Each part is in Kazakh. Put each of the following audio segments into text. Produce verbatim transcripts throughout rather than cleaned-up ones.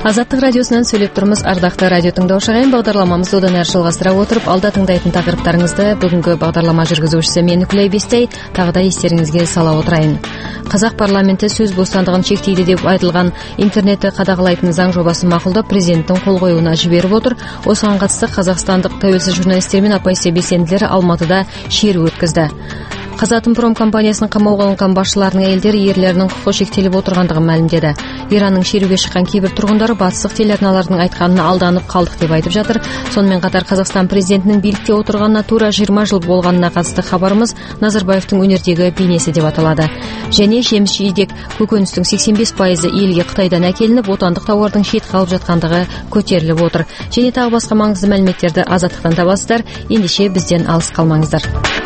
Азаттык радиосунан сүйлөп турмуз. Ардактуу радио тыңдоочу агайын, багдарламамызды одан ары жалгастыра отуруп, алда тыңдайтын такырыптарыңызды бүгүнкү багдарлама жүргүзүүчүсү мен Күлөй Бестей дагы да эстериңизге сала отурайын. Казак парламенти сөз бостандыгын чектейди деп айтылган интернетти кадагалайтын заң жобасын макулдап, президенттин кол коюуна жиберип отур. Осуга катысты казакстандык тәуелсиз журналисттер менен оппозиция белсендилери Алматыда шерүү өткөздү. Казатомпром компаниясынын камоого алынган башчыларынын элдери эрлеринин укугу шектелип отургандыгын маалимдеди. Иранның шерүүгө чыккан кээ бир тургундары батыстык телеарналардын айтканына алданып калдык деп айтып жатыр. Сонун менен катар Казакстан президентинин бийликте отурганына туура жыйырма жыл болгонуна катысты кабарыбыз Назарбаевдин өнөрдөгү бейнеси деп аталады. Және жемиш жидек көкөнүстүн сексен беш пайызы элге Кытайдан акелинип, отандык товардын шет калып жаткандыгы көтөрүлүп отур. Және дагы башка маңыздуу маалиметтерди Азаттыктан табасыздар. Эндеше бизден алыс калмаңыздар.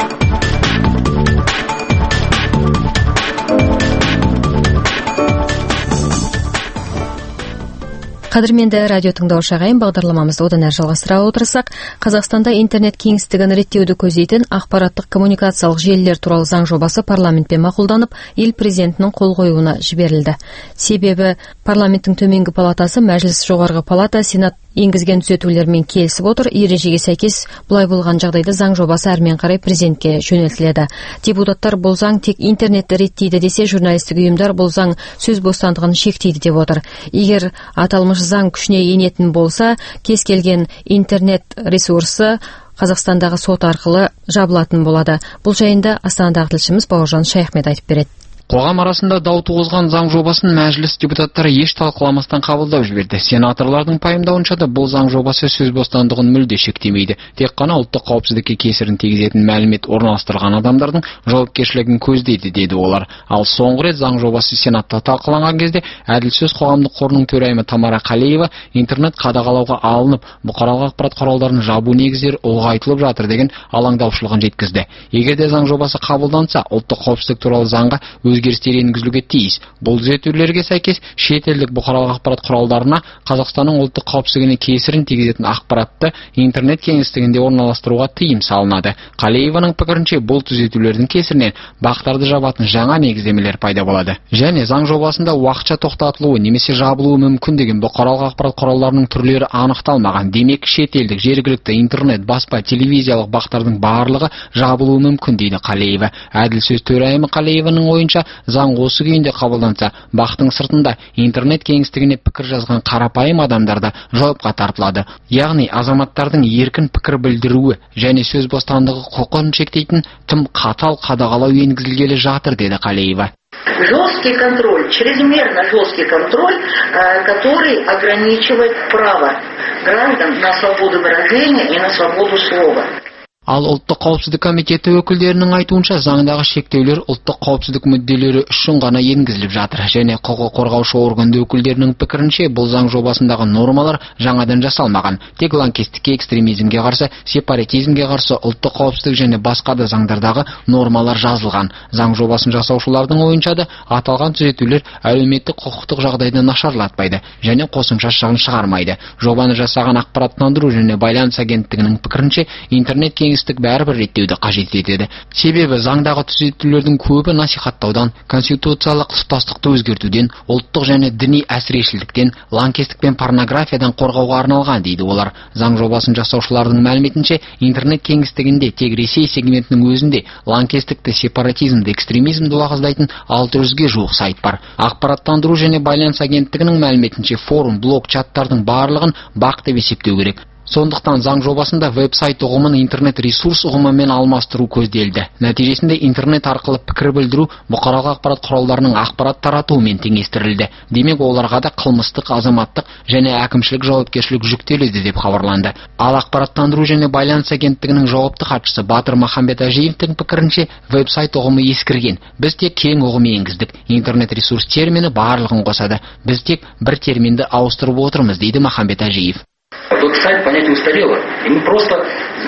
Кадырменде радио тыңдоочу агайын, багдарламамызды одан ары жалгастыра отурсак, Казакстанда интернет кеңистигин реттөөдү көзөйтөн акпараттык коммуникациялык желилер тууралуу заң жобасы парламентте макулданып, эл президентинин кол коюуна жиберилди. Себеби парламенттин төмөнкү палатасы, Мәжлис жогорку палата, Сенат энгизген түзөтүүлөр менен келишип отур. Эрежеге сайкес булай болгон жагдайда заң жобасы ары менен карай президентке жөнөлтүлөдү. Депутаттар бул заң тек интернетти реттейди десе, журналисттик уюмдар бул заң сөз бостандыгын шектейди деп отур. Эгер аталмыш заң күчүнө энетин болса, кез келген интернет ресурсы Казакстандагы сот аркылуу жабылатын болот. Бул жайында Астанадагы тилчимиз Бауыржан Шайхмет айтып берет. Қоғам арасында дау туғызған заң жобасын Мәжлис депутаттары еш талқыламастан қабылдап жіберді. Сенаторлардың пайымдауынша да бұл заң жобасы сөз бостандығын мүлде шектемейді. Тек қана ұлттық қауіпсіздікке кесірін тигізетін мәлімет орналастырған адамдардың жауапкершілігін көздейді, деді олар. Ал соңғы рет заң жобасы Сенатта талқыланған кезде Әділ сөз қоғамдық қорының төрайымы Тамара Қалиева интернет қадағалауға алынып, бұқаралық ақпарат құралдарын жабу негіздері ұлғайтылып жатыр деген алаңдаушылығын жеткізді. Егер де заң жобасы қабылданса, ұлттық қауіпсіздік туралы заңға өзгерістер енгізілуге тиіс. Бұл түзетулерге сәйкес шетелдік бұқаралық ақпарат құралдарына Қазақстанның ұлттық қауіпсіздігіне кесірін тигізетін ақпаратты интернет кеңістігінде орналастыруға тыйым салынады. Қалиеваның пікірінше, бұл түзетулердің кесірінен бақтарды жабатын жаңа негіздемелер пайда болады. Және заң жобасында уақытша тоқтатылуы немесе жабылуы мүмкін деген бұқаралық ақпарат құралдарының түрлері анықталмаған. Демек, шетелдік, жергілікті интернет, баспа, телевизиялық бақтардың барлығы жабылуы мүмкін, дейді Қалиева. Әділ сөз төрайымы Қалиеваның ойынша, заң осы күйінде қабылданса, бақтың сыртында интернет кеңістігіне пікір жазған қарапайым адамдарда жауапқа тартылады. Яғни азаматтардың еркін пікір білдіруі және сөз бостандығы құқығын шектейтін тым қатал қадағалау енгізілгелі жатыр, деді Қалиева. Жесткий контроль, чрезмерно жесткий контроль, который ограничивает право граждан на свободу выражения и на свободу слова. Ал ұлттық қауіпсіздік комитеті өкілдерінің айтуынша, заңдағы шектеулер ұлттық қауіпсіздік мүдделері үшін ғана енгізіліп жатыр. Және құқық қорғаушы органды өкілдерінің пікірінше, бұл заң жобасындағы нормалар жаңадан жасалмаған. Тек лаңкестікке, экстремизмге қарсы, сепаратизмге қарсы ұлттық қауіпсіздік және басқа да заңдардағы нормалар жазылған. Заң жобасын жасаушылардың ойынша да аталған түзетулер әлеуметтік құқықтық жағдайды нашарлатпайды және қосымша шығын шығармайды. Жобаны жасаған ақпараттандыру және байланыс агенттігінің пікірінше, интернет кеңістік бәрібір реттеуді қажет етеді. Себебі заңдағы түзетулердің көбі насихаттаудан, конституциялық тұтастықты өзгертуден, ұлттық және діни әсірешілдіктен, лаңкестік пен порнографиядан қорғауға арналған, дейді олар. Заң жобасын жасаушылардың мәліметінше, интернет кеңістігінде тек Ресей сегментінің өзінде лаңкестікті, сепаратизмді, экстремизмді уағыздайтын алты жүзге жуық сайт бар. Ақпараттандыру және байланыс агенттігінің мәліметінше, форум, блог, чаттардың барлығын бақ деп есептеу керек. Сондықтан заң жобасында веб-сайт ұғымын интернет ресурс ұғымымен алмастыру көзделді. Нәтижесінде интернет арқылы пікір білдіру бұқаралық ақпарат құралдарының ақпарат таратуымен теңестірілді. Демек, оларға да қылмыстық, азаматтық және әкімшілік жауапкершілік жүктеледі деп хабарланды. Ал ақпараттандыру және байланыс агенттігінің жауапты хатшысы Батыр Махамбет Ажиевтің пікірінше, веб-сайт ұғымы ескірген. Біз тек кең ұғым енгіздік. Интернет ресурс термині барлығын қосады. Біз тек бір терминді ауыстырып отырмыз, дейді Махамбет Ажиев. Веб-сайт понятие устарело, и мы просто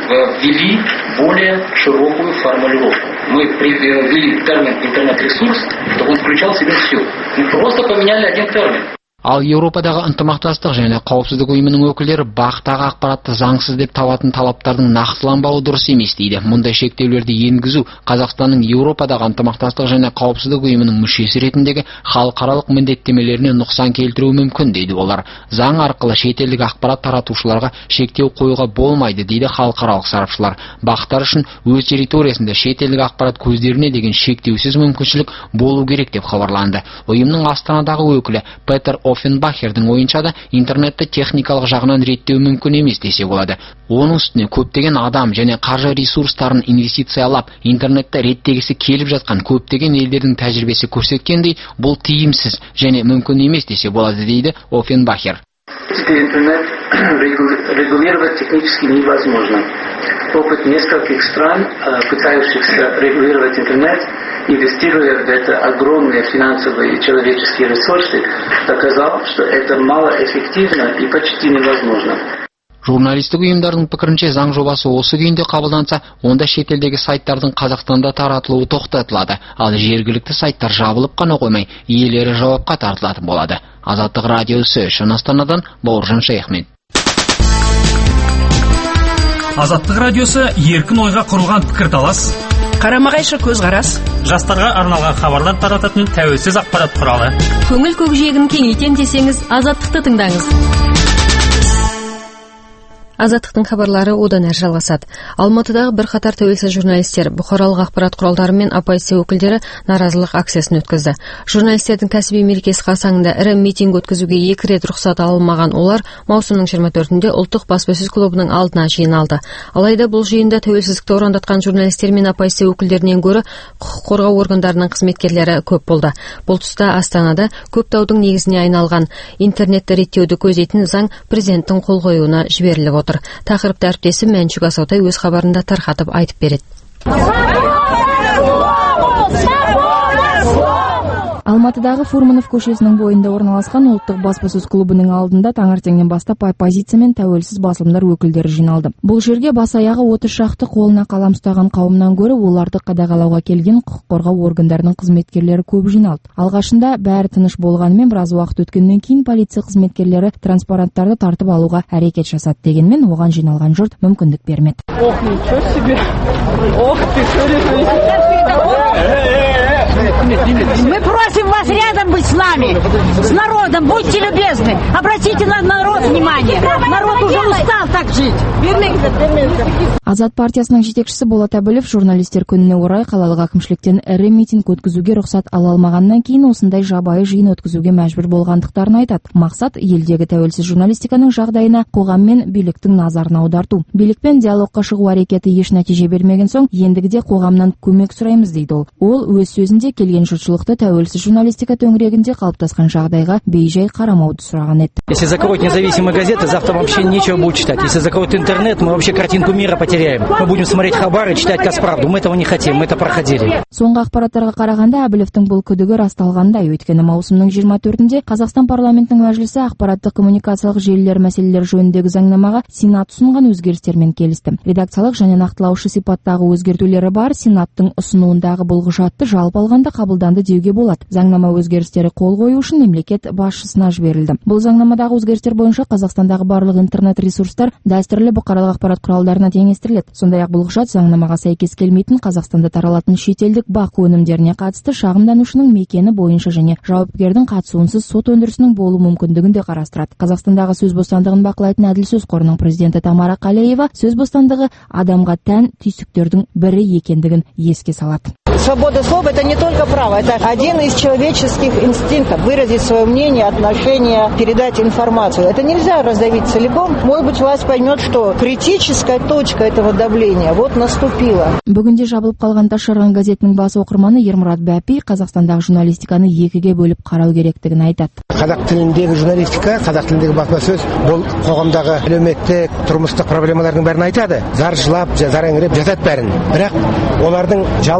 ввели более широкую формулировку. Мы ввели термин интернет-ресурс, чтобы он включал в себя все. Мы просто поменяли один термин. Ал Еуропадағы ынтымақтастық және қауіпсіздік ұйымының өкілдері бақтағы ақпаратты заңсыз деп табатын талаптардың нақтыланбауы дұрыс емес дейді. Мұндай шектеулерді енгізу Қазақстанның Еуропадағы ынтымақтастық және қауіпсіздік ұйымының мүшесі ретіндегі халықаралық міндеттемелеріне нұқсан келтіруі мүмкін дейді олар. Заң арқылы шетелдік ақпарат таратушыларға шектеу қоюға болмайды дейді халықаралық сарапшылар. Бақтар үшін өз территориясында шетелдік ақпарат көздеріне деген шектеусіз мүмкіншілік болу керек деп хабарланды. Ұйымның Астанадағы өкілі Петер Оффенбахердің ойынша да интернетті техникалық жағынан реттеу мүмкін емес десе болады. Оның үстіне көптеген адам және қаржы ресурстарын инвестициялап интернетті реттегісі келіп жатқан көптеген елдердің тәжірибесі көрсеткендей, бұл тиімсіз және мүмкін емес десе болады дейді Оффенбахер. Интернет регулировать технически невозможно. Опыт нескольких стран, пытающихся регулировать интернет, инвестируя в это огромные финансовые и человеческие ресурсы, доказал, что это малоэффективно и почти невозможно. Журналистік ұйымдардың пікірінше заң жобасы осы күйінде қабылданса, онда шетелдегі сайттардың Қазақстанда таратылуы тоқтатылады, ал жергілікті сайттар жабылып қана қоймай, иелері жауапқа тартылатын болады. Азаттық радиосы үшін Астанадан Бауыржан Шейхмет. Азаттық радиосы еркін ойға құрылған пікірталас, қарама-қайшы көзқарас, жастарға арналған хабарлар тарататын тәуелсіз ақпарат құралы. Көңіл көкжиегін кеңейтем десеңіз, Азаттықты тыңдаңыз. Азаттықтың хабарлары одан әрі жалғасады. Алматыдағы бір қатар тәуелсіз журналистер, бұқаралық ақпарат құралдары мен оппозиция өкілдері наразылық акциясын өткізді. Журналистердің кәсіби мерекесі қарсаңында ірі митинг өткізуге екі рет рұқсат алынмаған олар маусымның жиырма төртінде ұлттық баспасөз клубының алдына жиналды. Алайда бұл жиында тәуелсіздікті орындатқан журналистер мен оппозиция өкілдерінен гөрі құқық қорғау органдарының қызметкерлері көп болды. Бұл тұста Астанада көп даудың негізіне айналған интернетті реттеуді көздейтін заң президенттің қол қоюына жіберіліп отыр. Тақырыпты әріптесім Мәншүк Асаутай өз хабарында тарқатып айтып береді. Алматыдағы Фурманов көшесінің бойында орналасқан ұлттық баспасөз клубының алдында таңертеңнен бастап оппозиция мен тәуелсіз басылымдар өкілдері жиналды. Бұл жерге бас-аяғы отыз шақты қолына қалам ұстаған қауымнан гөрі оларды қадағалауға келген құқық қорғау органдарының қызметкерлері көп жиналды. Алғашында бәрі тыныш болғанымен біраз уақыт өткеннен кейін полиция қызметкерлері транспаранттарды тартып алуға әрекет жасады, дегенмен оған жиналған жұрт мүмкіндік бермеді. Ох, ничего себе! Ох ты, мы просим вас рядом быть с нами, с народом, будьте любезны, обратите на народ внимание. Народ уже устал так жить. Азат партиясының жетекшісі Болат Әбілов журналистер күніне орай қалалық әкімшіліктен ірі митинг өткізуге рұқсат ала алмағаннан кейін осындай жабайы жиын өткізуге мәжбүр болғандықтарын айтады. Мақсат елдегі тәуелсіз журналистиканың жағдайына қоғам мен биліктің назарын аударту. Билікпен диалогқа шығу әрекеті еш нәтиже бермеген соң, ендігіде қоғамнан көмек сұраймыз дейді ол. Ол өз сөзінде келген жұртшылықты тәуелсіз журналистика төңірегінде қалыптасқан жағдайға бейжай қарамауды сұраған еді. Если закроют независимые газеты, завтра вообще нечего будет читать. Если закроют интернет, мы вообще картинку мира потеряем. Мы будем смотреть хабар и читать Казправду. Мы этого не хотим, мы это проходили. Соңғы ақпараттарға қарағанда Әбіловтің бұл күдігі расталғандай, өйткені маусымның жиырма төртінде Қазақстан парламентінің мәжілісі ақпараттық коммуникациялық желілер мәселелері жөніндегі заңнамаға Сенат ұсынған өзгерістермен келісті. Редакциялық және нақтылаушы сипаттағы өзгертулері бар Сенаттың ұсынуындағы бұл құжатты жалпы алғанда қабылданды деуге болады. Заңнама өзгерістері қол қою үшін мемлекет басшысына жіберілді. Бұл заңнамадағы өзгерістер бойынша Қазақстандағы барлық интернет ресурстар дәстүрлі бұқаралық ақпарат құралдарына теңестіріледі. Сондай-ақ бұл құжат заңнамаға сәйкес келмейтін Қазақстанда таралатын шетелдік бақ өнімдеріне қатысты шағымданушының мекені бойынша және жауапкердің қатысуынсыз сот өндірісінің болу мүмкіндігін де қарастырады. Қазақстандағы сөз бостандығын бақылайтын Әділ сөз қорының президенті Тамара Қалеева сөз бостандығы адамға тән түйсіктердің бірі екендігін еске салады. Свобода слова – это не только право, это один из человеческих инстинктов – выразить свое мнение, отношение, передать информацию. Это нельзя раздавить целиком. Может быть, власть поймет, что критическая точка этого давления вот наступила. Бүгінде жабылып қалған Ташарған газетінің бас оқырманы Ермұрат Бәпи Қазақстандағы журналистиканы екіге бөліп қарау керектігін айтады. Қазақ тіліндегі журналистика, қазақ тіліндегі баспасөз бұл қоғамдағы әлеуметтік, тұрмыстық проблемалардың бәрін айтады. Зар жылап, зар еңіреп жазады бәрін. Бірақ олардың жалпы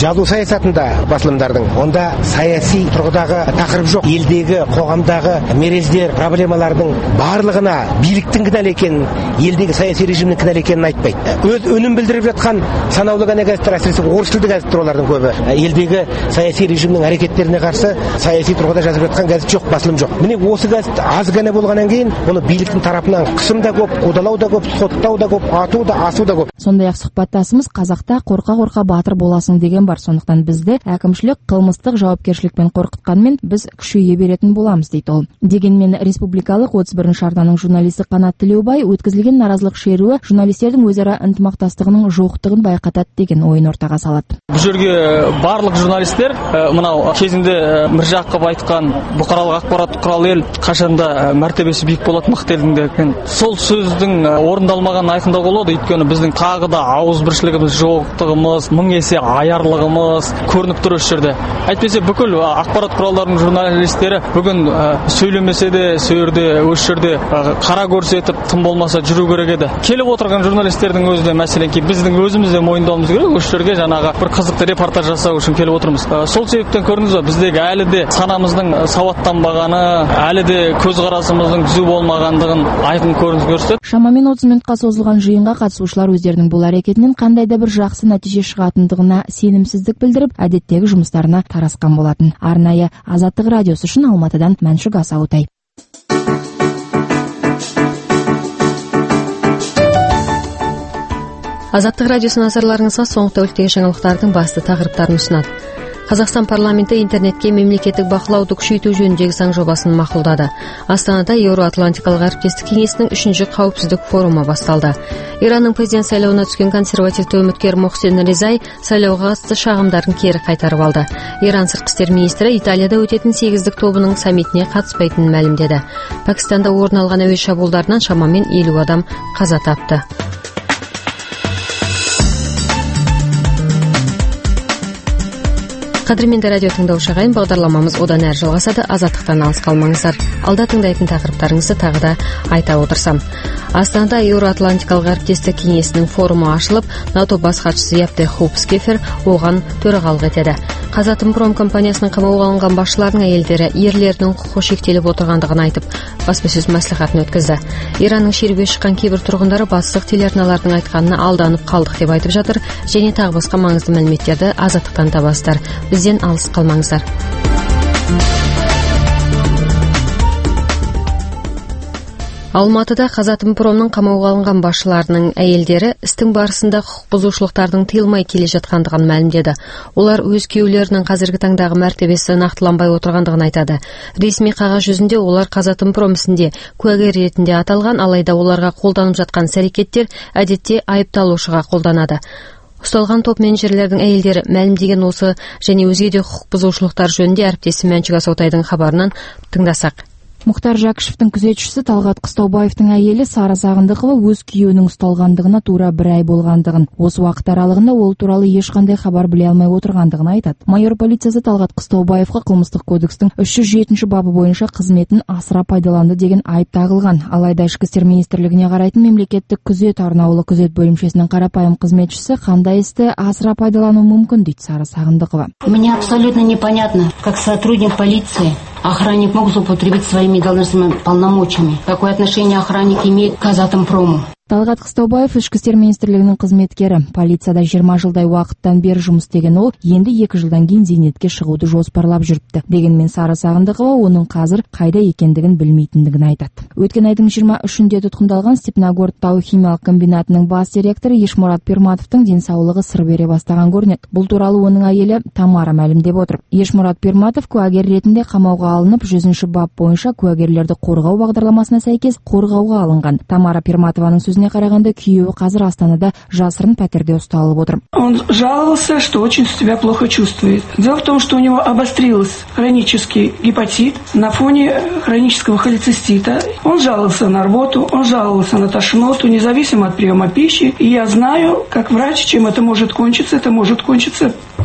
жазу саясатында басылымдардың, онда саяси тұрғыдағы тақырып жоқ. Елдегі, қоғамдағы мерездер, проблемалардың барлығына биліктің кінәлі екенін, елдегі саяси режимнің кінәлі екенін айтпайды. Өз өнім білдіріп жатқан санаулы ғана газеттер, әсіресе орыс тілді газеттер олардың көбі. Елдегі саяси режимнің әрекеттеріне қарсы саяси тұрғыда жазып жатқан газет жоқ, басылым жоқ. Міне осы газет аз ғана болғаннан кейін, оны биліктің тарапынан қысым да көп, қудалау да көп, соттау да көп, ату да, асу да көп. Сондай-ақ сұхбаттасымыз қазақта қорқа-қорқа батыр боласың деген бар. Сондықтан бізді әкімшілік қылмыстық жауапкершілікпен қорқытқанмен біз күшейе беретін боламыз дейді ол. Дегенмен республикалық отыз бірінші арнаның журналисті Қанат Тілеубай өткізілген наразылық шеруі журналистердің өзара ынтымақтастығының жоқтығын байқатады деген ойын ортаға салады. Бұл жерге барлық журналистер мынау кезінде Міржақып айтқан бұқаралық ақпарат құралы ел қашанда мәртебесі биік болады мықты елдің деген сол сөздің орындалмағанын айқындауға болады. Өйткені біздің тағы да ауызбіршілігіміз жоқтығымыз, мың есе аярлығымыз көрініп тұр осы жерде. Әйтпесе бүкіл ақпарат құралдарының журналистері бүгін сөйлемесе де, сөйерде, осы жерде қара көрсетіп, тым болмаса жүру керек еді. Келіп отырған журналистердің өзі де мәселен ки біздің өзіміз де мойындауымыз керек. Осы жерге жаңағы бір қызықты репортаж жасау үшін келіп отырмыз. Сол себептен көрдіңіз бе, біздегі әлі де санамыздың сауаттанбағаны, әлі де көзқарасымыздың түзу болмағандығын айқын көрініс көрсетеді. Шамамен отыз минутқа созылған жиынға қатысушылар өздерінің бұл әрекетінен қандай да бір жақсы нәтиже шығатындығына сенімсіздік білдіріп, әдеттегі жұмыстарына тарасқан болатын. Арнайы Азаттық радиосы үшін Алматыдан Мәншүк Асаутай. Азаттық радиосы назарларыңызға соңғы тәуліктегі жаңалықтардың басты тақырыптарын ұсынады. Қазақстан парламенті интернетке мемлекеттік бақылауды күшейту жөніндегі заң жобасын мақұлдады. Астанада Еуроатлантикалық әріптестік кеңесінің үшінші қауіпсіздік форумы басталды. Иранның президент сайлауына түскен консервативті үміткер Мохсен Резай сайлауға қатысты шағымдарын кері қайтарып алды. Иран сыртқы істер министрі Италияда өтетін сегіздік тобының саммитіне қатыспайтынын мәлімдеді. Пәкістанда орын алған әуе шабуылдарынан шамамен елу адам қаза тапты. Қадірменді радио тыңдаушы ағайын, бағдарламамыз одан әрі жалғасады. Азаттықтан алыс қалмаңыздар. Алда тыңдайтын тақырыптарыңызды тағы да айта отырсам. Астанада Еуроатлантикалық әріптестік кеңесінің форумы ашылып, НАТО бас хатшысы Япте Хупскефер оған төрағалық етеді. Қазатомпром компаниясының қамауға алынған басшылардың әйелдері ерлерінің құқығы шектеліп отырғандығын айтып, баспасөз мәслихатын өткізді. Иранның шеруге шыққан кейбір тұрғындары батыстық телеарналардың айтқанына алданып қалдық деп айтып жатыр, және тағы басқа маңызды мәліметтерді Азаттықтан табасыздар. Бізден алыс қалмаңыздар. Алматыда Қазатомпромның қамауға алынған басшыларының әйелдері істің барысында құқық бұзушылықтардың тыйылмай келе жатқандығын мәлімдеді. Олар өз күйеулерінің қазіргі таңдағы мәртебесі нақтыланбай отырғандығын айтады. Ресми қағаз жүзінде олар Қазатомпром ісінде куәгер ретінде аталған, алайда оларға қолданып жатқан іс-әрекеттер әдетте айыпталушыға қолданады. Ұсталған топ менеджерлердің әйелдері мәлімдеген осы және өзге де құқық бұзушылықтар жөнінде әріптесім Мәншүк Асаутайдың хабарынан тыңдасақ. Мұхтар Жәкішевтің күзетшісі Талғат Қыстаубаевтың әйелі Сара Сағындықова өз күйеуінің ұсталғандығына тура бір ай болғандығын, осы уақыт аралығында ол туралы ешқандай хабар біле алмай отырғандығын айтады. Майор полициясы Талғат Қыстаубаевқа қылмыстық кодекстің үш жүз жетінші бабы бойынша қызметін асыра пайдаланды деген айып тағылған. Алайда ішкі істер министрлігіне қарайтын мемлекеттік күзет арнаулы күзет бөлімшесінің қарапайым қызметшісі қандай істі асыра пайдалану мүмкін дейді Сара Сағындықова. Мне абсолютно непонятно, как сотрудник полиции охранник мог злоупотребить своими должностными полномочиями. Какое отношение охранник имеет к Казатомпрому? Талғат Қыстаубаев ішкі істер министрлігінің қызметкері. Полицияда жиырма жылдай уақыттан бері жұмыс істеген ол, енді екі жылдан кейін зейнетке шығуды жоспарлап жүріпті. Дегенмен Сара Сағындықова оның қазір қайда екендігін білмейтіндігін айтады. Өткен айдың жиырма үшінде тұтқындалған Степногорск тау-химиялық комбинатының бас директоры Ешмұрат Пирматовтың денсаулығы сыр бере бастаған көрінеді. Бұл туралы оның әйелі Тамара мәлімдеп отыр. Ешмұрат Пирматов куәгер ретінде қамауға алынып, жүзінші бап бойынша куәгерлерді қорғау бағдарламасына сәйкес қорғауға алынған. Тамара Пирматованың сөзіне қарағанда, күйеуі қазір Астанада жасырын пәтерде ұсталып отыр. Он жаловался, что очень себя плохо чувствует. Дело в том, что у него обострился хронический гепатит на фоне хронического холецистита. Он жаловался на рвоту, он жаловался на тошноту, независимо от приема пищи. И я знаю, как врач, чем это может кончиться. Это может кончиться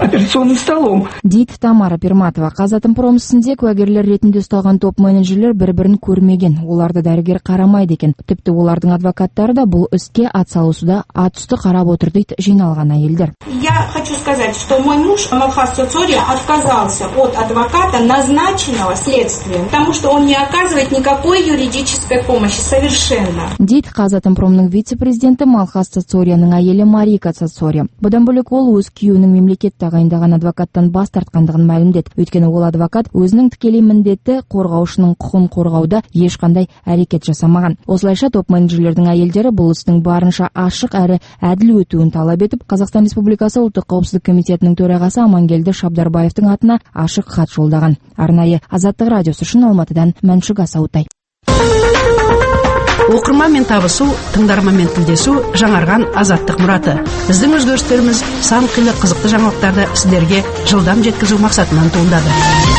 операционным столом. Дейді Тамара Перматова. Қазатомпром ісінде куәгерлер ретінде ұсталған топ-менеджерлер бір-бірін көрмеген. Оларды дәрігер қарамайды екен. Тіпті олардың адвокаттары да бұл іске атсалысуда ат үсті қарап отыр дейді жиналған әйелдер. Я хочу сказать, что мой муж Малхас Цоцория отказался от адвоката, назначенного следствием, потому что он не оказывает никакой юридической помощи совершенно. Дейді Қазатомпромның вице-президенті Малхас Цоцорияның әйелі Марика Цоцория. Бұдан бөлек ол өз күйеуінің мемлекет тағайындаған адвокаттан бас тартқандығын мәлімдеді. Өйткені ол адвокат өзінің тікелей міндеті қорғаушының құқын қорғауда ешқандай әрекет жасамаған. Осылайша топ-менеджерлердің әйелдері бұл істің барынша ашық әрі әділ өтуін талап етіп, Қазақстан Республикасы ұлттық қауіпсіздік комитетінің төрағасы Амангелді Шабдарбаевтың атына ашық хат жолдаған. Арнайы Азаттық радиосы үшін Алматыдан Мәншүк Асаутай. Оқырманмен табысу, тыңдарманмен тілдесу жаңарған Азаттық мұраты. Біздің өзгерістеріміз сан қилы қызықты жаңалықтарды сіздерге жылдам жеткізу мақсатынан туындады.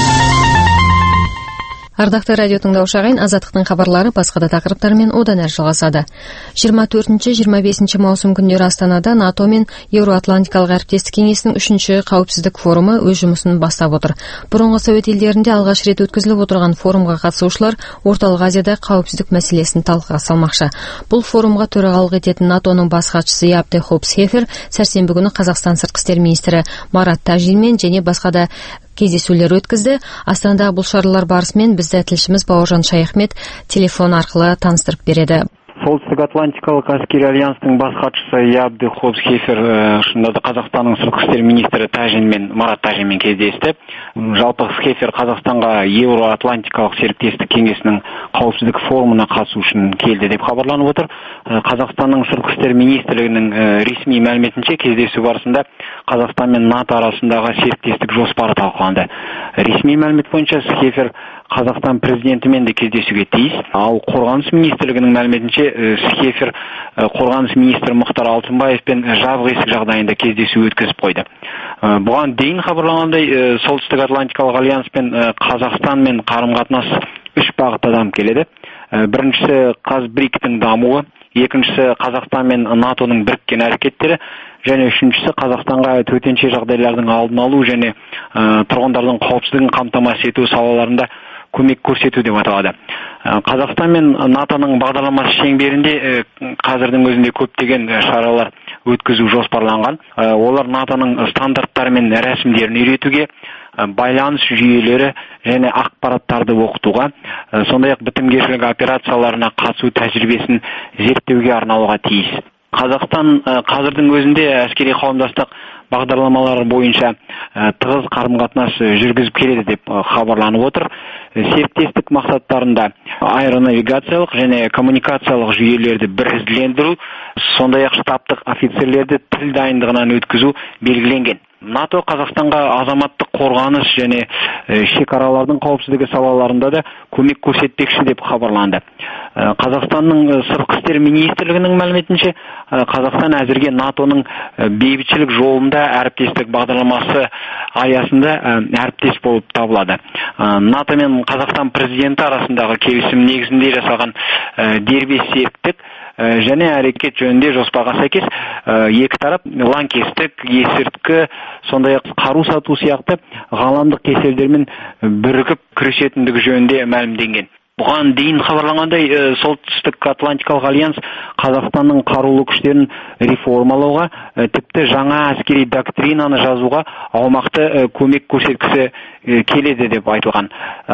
Ардақты радио тыңдаушы ағайын, Азаттықтың хабарлары басқа да тақырыптармен одан әрі жалғасады. жиырма төртінші жиырма бесінші маусым күндері Астанада НАТО мен Еуроатлантикалық әріптестік кеңесінің үшінші қауіпсіздік форумы өз жұмысын бастап отыр. Бұрынғы Совет елдерінде алғаш рет өткізіліп отырған форумға қатысушылар Орталық Азияда қауіпсіздік мәселесін талқыға салмақшы. Бұл форумға төрағалық ететін НАТОның бас хатшысы Ябде Хопс-Хефер сәрсенбі күні Қазақстан сыртқы істер министрі Марат Тажинмен және басқа да кездесулер өткізді. Астанадағы бұл шаралар барысымен бізді тілшіміз Бауыржан Шаяхмет телефон арқылы таныстырып береді. Солтүстік Атлантикалық әскери альянстың бас хатшысы Ябде Хопс-Хефер шынында Қазақстанның сыртқы істер министрі Тажинмен, Марат Тажинмен кездесті. Жалпы Хефер Қазақстанға Еуроатлантикалық серіктестік кеңесінің қауіпсіздік форумына қатысу үшін келді деп хабарланып отыр. Қазақстанның сыртқы істер министрлігінің ресми мәліметінше кездесу барысында Қазақстан мен НАТО арасындағы серіктестік жоспары талқыланды. Ресми мәлімет бойынша Хефер Қазақстан президентімен де кездесуге тиіс. Ал қорғаныс министрлігінің мәліметінше Хефер қорғаныс министрі Мұхтар Алтынбаевпен жабық есік жағдайында кездесу өткізіп қойды. Бұған дейін хабарланғандай, Солтүстік Атлантикалық альянспен Қазақстан мен қарым-қатынас үш бағытта дамып келеді. Біріншісі Қазбриктің дамуы, екіншісі Қазақстан мен НАТОның біріккен әрекеттері, және үшіншісі Қазақстанға төтенше жағдайлардың алдын алу және тұрғындардың қауіпсіздігін қамтамасыз ету салаларында көмек көрсету деп аталады. Қазақстан мен НАТОның бағдарламасы шеңберінде қазірдің өзінде көптеген шаралар өткізу жоспарланған. Олар НАТОның стандарттары мен рәсімдерін үйретуге, байланыс жүйелері және ақпараттарды оқытуға, сондай-ақ бітімгершілік операцияларына қатысу тәжірибесін зерттеуге арналуға тиіс. Қазақстан қазірдің өзінде әскери қауымдастық бағдарламалары бойынша тығыз қарым-қатынас жүргізіп келеді деп хабарланып отыр. Серіктестік мақсаттарында аэронавигациялық және коммуникациялық жүйелерді бірізділендіру, сондай-ақ штабтық офицерлерді тіл дайындығынан өткізу белгіленген. НАТО Қазақстанға азаматтық қорғаныс және шекаралардың қауіпсіздігі салаларында да көмек көрсетпекші деп хабарланды. Қазақстанның сыртқы істер министрлігінің мәліметінше, Қазақстан әзірге НАТОның бейбітшілік жолында әріптестік бағдарламасы аясында әріптес болып табылады. НАТО мен Қазақстан президенті арасындағы келісім негізінде жасалған дербес серіктік және әрекет жөнінде жоспарға сәйкес екі тарап лаңкестік, есірткі, сондай-ақ қару сату сияқты ғаламдық кеселдермен бірігіп күресетіндігі жөнінде мәлімденген. Бұған дейін хабарланғандай, Солтүстік Атлантикалық альянс Қазақстанның қарулы күштерін реформалауға, тіпті жаңа әскери доктринаны жазуға аумақты көмек көрсеткісі келеді деп айтылған.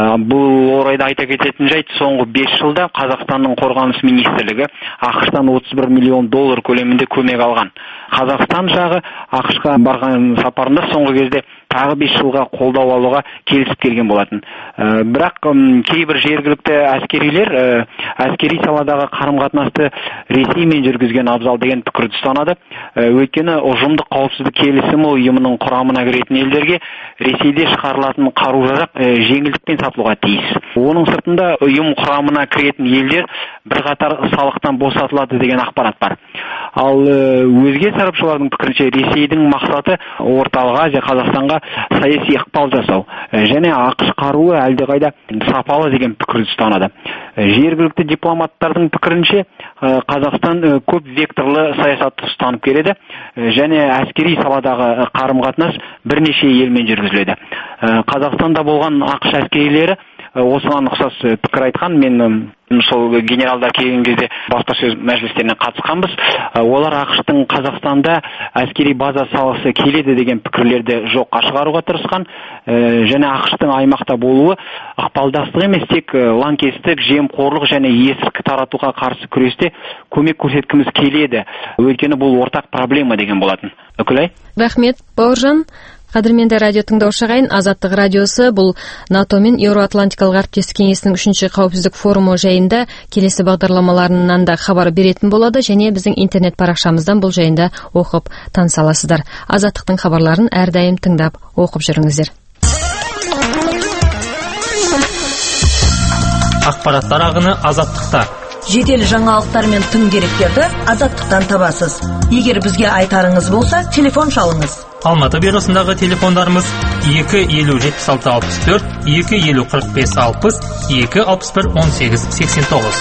Бұл орайда айта кететін жайт, соңғы бес жылда Қазақстанның қорғаныс министрлігі ақш-тан отыз бір миллион доллар көлемінде көмек алған. Қазақстан жағы ақш-қа барған сапарында соңғы кезде тағы бес жылға қолдау алуға келісіп келген болатын. Бірақ кейбір жергілікті әскерилер әскери саладағы қарым-қатынасты Ресеймен жүргізген абзал деген пікірді ұстанады. Өйткені ұжымдық қауіпсіздік келісімі ұйымының құрамына кіретін елдерге Ресейде шығарылатын қару-жарақ жеңілдікпен сатылуға тиіс. Оның сыртында ұйым құрамына кіретін елдер бірқатар салықтан босатылады деген ақпарат бар. Ал өзге сарапшылардың пікірінше Ресейдің мақсаты Орталық Азия, Қазақстанға саяси ықпал жасау және ақш қаруы әлдеқайда сапалы деген пікір ұстанады. Жергілікті дипломаттардың пікірінше Қазақстан көп векторлы саясатты ұстанып келеді және әскери саладағы қарым-қатынас бірнеше елмен жүргізіледі. Қазақстанда болған ақш әскерилері осыған ұқсас пікір айтқан. Мен сол генералдар келген кезде баспасөз мәжілістеріне қатысқанбыз. Олар ақштың Қазақстанда әскери база саласы келеді деген пікірлерді жоққа шығаруға тырысқан және ақштың аймақта болуы ықпалдастық емес, тек лаңкестік, жемқорлық және есірткі таратуға қарсы күресте көмек көрсеткіміз келеді. Өйткені бұл ортақ проблема деген болатын. Үкілай? Рахмет, Бауыржан. Қадірменді радио тыңдаушы ағайын, Азаттық радиосы бұл НАТО мен Еуроатлантикалық әріптестік кеңесінің үшінші қауіпсіздік форумы жайында келесі бағдарламаларынан да хабар беретін болады және біздің интернет парақшамыздан бұл жайында оқып таныса аласыздар. Азаттықтың хабарларын әрдайым тыңдап оқып жүріңіздер. Ақпараттар ағыны Азаттықта. Жедел жаңалықтар мен тың деректерді Азаттықтан табасыз. Егер бізге айтарыңыз болса, телефон шалыңыз. Алматы бюросындағы телефондарымыз екі елу жетпіс алты алпыс төрт, екі елу қырық бес алпыс, екі алпыс бір он сегіз сексен тоғыз.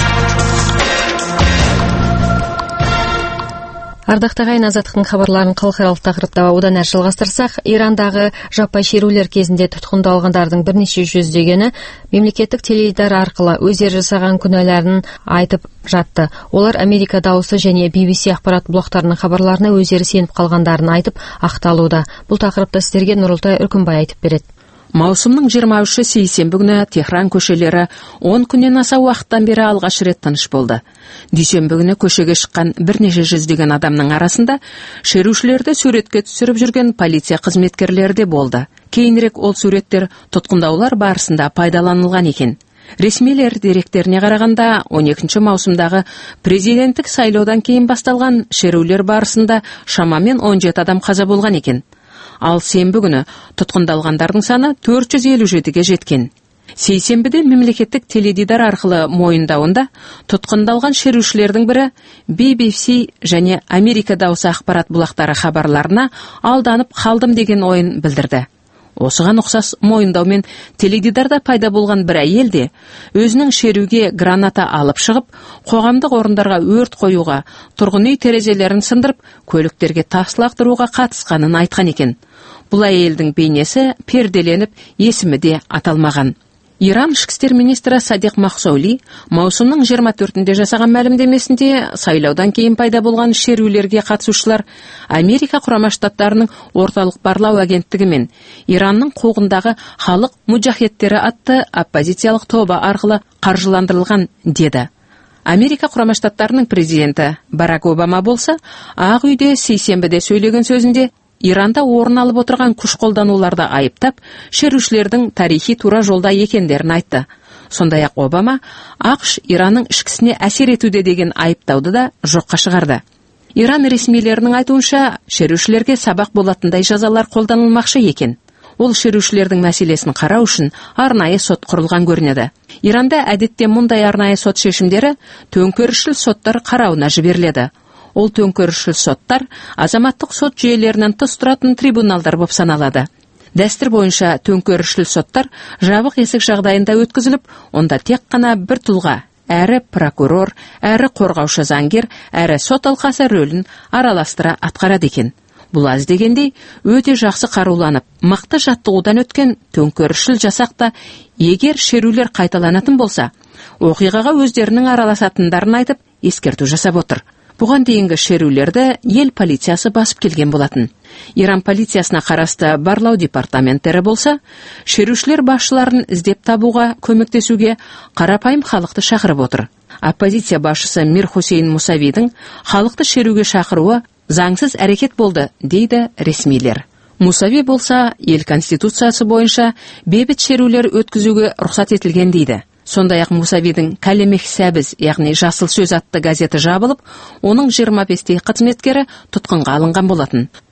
Ардақты ағайын, Азаттықтың хабарларын халықаралық тақырыпта одан әрі жалғастырсақ, Ирандағы жаппай шерулер кезінде тұтқындалғандардың бірнеше жүздегені мемлекеттік теледидар арқылы өздері жасаған күнәларын айтып жатты. Олар Америка дауысы және би би си ақпарат блоктарының хабарларына өздері сеніп қалғандарын айтып ақталуда. Бұл тақырыпта сіздерге Нұрылтай Үркімбай айтып береді. Маусымның жиырма үші сейсенбі күні Техран көшелері он күннен аса уақыттан бері алғаш рет тыныш болды. Дүйсенбі күні көшеге шыққан бірнеше жүздеген адамның арасында шерушілерді суретке түсіріп жүрген полиция қызметкерлері де болды. Кейінірек ол суреттер тұтқындаулар барысында пайдаланылған екен. Ресмилер деректеріне қарағанда он екінші маусымдағы президенттік сайлаудан кейін басталған шерулер барысында шамамен он жеті адам қаза болған екен. Ал сенбі күні тұтқындалғандардың саны төрт жүз елу жетіге жеткен. Сейсенбіде мемлекеттік теледидар арқылы мойындауында тұтқындалған шерушілердің бірі би би си және Америка дауысы ақпарат бұлақтары хабарларына алданып қалдым деген ойын білдірді. Осыған ұқсас мойындаумен теледидарда пайда болған бір әйел де өзінің шеруге граната алып шығып, қоғамдық орындарға өрт қоюға, тұрғын үй терезелерін сындырып, көліктерге тас лақтыруға қатысқанын айтқан екен. Бұл әйелдің бейнесі перделеніп, есімі де аталмаған. Иран ішкі істер министрі Садиқ Махсаули маусымның жиырма төртінде жасаған мәлімдемесінде сайлаудан кейін пайда болған шерулерге қатысушылар Америка құрама штаттарының орталық барлау агенттігі мен Иранның қуғындағы халық муджахеттері атты оппозициялық тобы арқылы қаржыландырылған деді. Америка құрама штаттарының президенті Барак Обама болса, Ақ үйде сейсенбіде сөйлеген сөзінде Иранда орын алып отырған күш қолдануларды айыптап, шерушілердің тарихи тура жолда екендерін айтты. Сондай-ақ Обама ақш Иранның ішкісіне әсер етуде деген айыптауды да жоққа шығарды. Иран ресмилерінің айтуынша, шерушілерге сабақ болатындай жазалар қолданылмақшы екен. Ол шерушілердің мәселесін қарау үшін арнайы сот құрылған көрінеді. Иранда әдетте мұндай арнайы сот шешімдері төңкерісшіл соттар қарауына жіберіледі. Ол төңкерісшіл соттар азаматтық сот жүйелерінен тыс тұратын трибуналдар болып саналады. Дәстүр бойынша төңкерісшіл соттар жабық есік жағдайында өткізіліп, онда тек қана бір тұлға, әрі прокурор, әрі қорғаушы заңгер, әрі сот алқасы рөлін араластыра атқарады екен. Бұл аз дегендей, өте жақсы қаруланып, мықты жаттығудан өткен төңкерісшіл жасақта, егер шерулер қайталанатын болса, оқиғаға өздерінің араласатындарын айтып, ескерту жасап отыр. Бұған дейінгі шерулерді ел полициясы басып келген болатын. Иран полициясына қарасты барлау департаменттері болса, шерушілер басшыларын іздеп табуға көмектесуге қарапайым халықты шақырып отыр. Оппозиция басшысы Мир Хусейн Мусавидің халықты шеруге шақыруы заңсыз әрекет болды, дейді ресмилер. Мусави болса, ел конституциясы бойынша бейбіт шерулер өткізуге рұқсат етілген дейді. Сондай-ақ Мусавидің Кәлемех Сәбіз, яғни Жасыл сөз атты газеті жабылып, оның жиырма бестей қызметкері тұтқынға алынған болатын.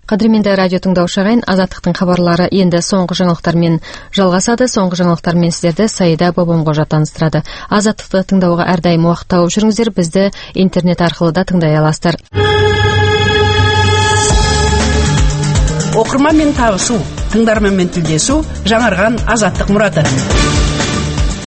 Кадірменді радио тыңдаушы ағайын, Азаттықтың хабарлары енді соңғы жаңалықтармен жалғасады. Соңғы жаңалықтармен сіздерді Саида Бабамқожа таныстырады. Азаттықты тыңдауға әрдайым уақыт тауып жүріңіздер, бізді интернет арқылы да тыңдай аласыздар. Оқырманмен табысу, тыңдарманмен тілдесу, жаңарған Азаттық мұраты.